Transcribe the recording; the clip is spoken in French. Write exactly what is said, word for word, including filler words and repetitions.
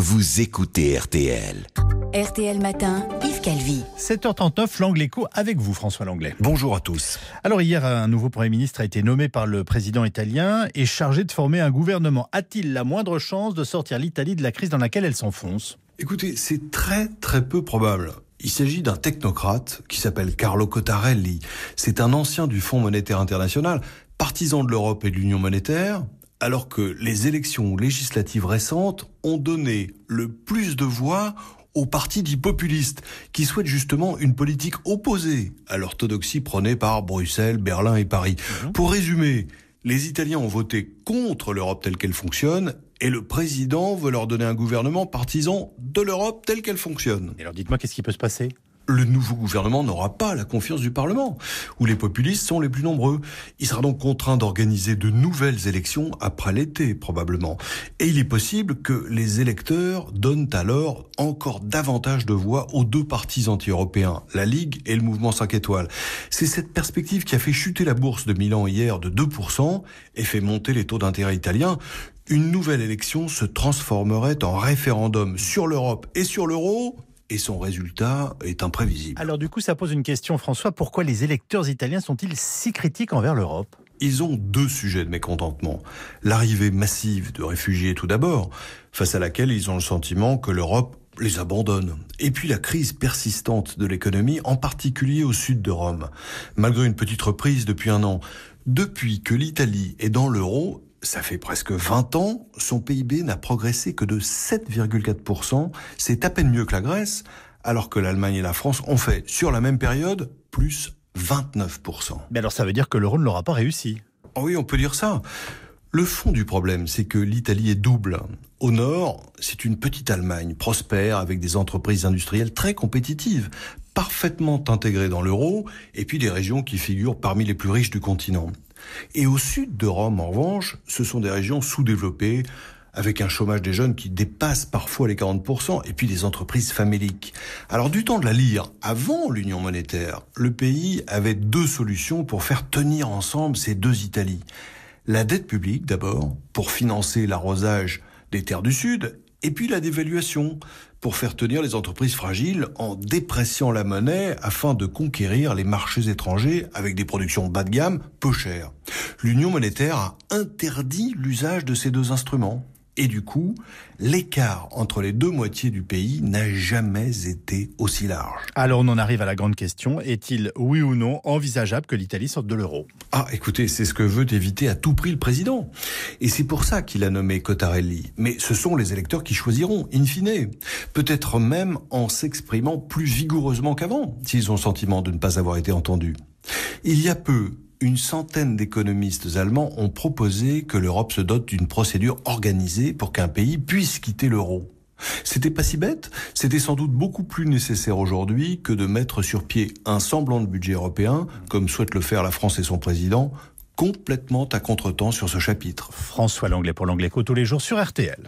vous écoutez R T L. R T L Matin, Yves Calvi. sept heures trente-neuf, l'Angle Écho avec vous, François Langlais. Bonjour à tous. Alors hier, un nouveau Premier ministre a été nommé par le président italien et chargé de former un gouvernement. A-t-il la moindre chance de sortir l'Italie de la crise dans laquelle elle s'enfonce ? Écoutez, c'est très très peu probable. Il s'agit d'un technocrate qui s'appelle Carlo Cottarelli. C'est un ancien du Fonds monétaire international, partisan de l'Europe et de l'Union monétaire, alors que les élections législatives récentes ont donné le plus de voix aux partis dits populistes, qui souhaitent justement une politique opposée à l'orthodoxie prônée par Bruxelles, Berlin et Paris. Mmh. Pour résumer, les Italiens ont voté contre l'Europe telle qu'elle fonctionne, et le président veut leur donner un gouvernement partisan de l'Europe telle qu'elle fonctionne. Et alors dites-moi, qu'est-ce qui peut se passer ? Le nouveau gouvernement n'aura pas la confiance du Parlement, où les populistes sont les plus nombreux. Il sera donc contraint d'organiser de nouvelles élections après l'été, probablement. Et il est possible que les électeurs donnent alors encore davantage de voix aux deux partis anti-européens, la Ligue et le mouvement cinq étoiles. C'est cette perspective qui a fait chuter la bourse de Milan hier de deux pour cent et fait monter les taux d'intérêt italiens. Une nouvelle élection se transformerait en référendum sur l'Europe et sur l'euro, et son résultat est imprévisible. Alors du coup, ça pose une question, François. Pourquoi les électeurs italiens sont-ils si critiques envers l'Europe ? Ils ont deux sujets de mécontentement. L'arrivée massive de réfugiés tout d'abord, face à laquelle ils ont le sentiment que l'Europe les abandonne. Et puis la crise persistante de l'économie, en particulier au sud de Rome. Malgré une petite reprise depuis un an, depuis que l'Italie est dans l'euro, ça fait presque vingt ans, son P I B n'a progressé que de sept virgule quatre pour cent. C'est à peine mieux que la Grèce, alors que l'Allemagne et la France ont fait, sur la même période, plus vingt-neuf pour cent. Mais alors ça veut dire que l'euro ne l'aura pas réussi. Oh oui, on peut dire ça. Le fond du problème, c'est que l'Italie est double. Au nord, c'est une petite Allemagne, prospère, avec des entreprises industrielles très compétitives, parfaitement intégrées dans l'euro, et puis des régions qui figurent parmi les plus riches du continent. Et au sud de Rome, en revanche, ce sont des régions sous-développées, avec un chômage des jeunes qui dépasse parfois les quarante pour cent, et puis des entreprises faméliques. Alors du temps de la lyre, avant l'union monétaire, le pays avait deux solutions pour faire tenir ensemble ces deux Italies. La dette publique d'abord, pour financer l'arrosage des terres du Sud, et puis la dévaluation, pour faire tenir les entreprises fragiles en dépréciant la monnaie afin de conquérir les marchés étrangers avec des productions bas de gamme peu chères. L'Union monétaire a interdit l'usage de ces deux instruments. Et du coup, l'écart entre les deux moitiés du pays n'a jamais été aussi large. Alors on en arrive à la grande question, est-il, oui ou non, envisageable que l'Italie sorte de l'euro ? Ah, écoutez, c'est ce que veut éviter à tout prix le président. Et c'est pour ça qu'il a nommé Cottarelli. Mais ce sont les électeurs qui choisiront, in fine. Peut-être même en s'exprimant plus vigoureusement qu'avant, s'ils ont le sentiment de ne pas avoir été entendus. Il y a peu, une centaine d'économistes allemands ont proposé que l'Europe se dote d'une procédure organisée pour qu'un pays puisse quitter l'euro. C'était pas si bête, c'était sans doute beaucoup plus nécessaire aujourd'hui que de mettre sur pied un semblant de budget européen, comme souhaite le faire la France et son président, complètement à contretemps sur ce chapitre. François Langlais pour l'Angle Écho tous les jours sur R T L.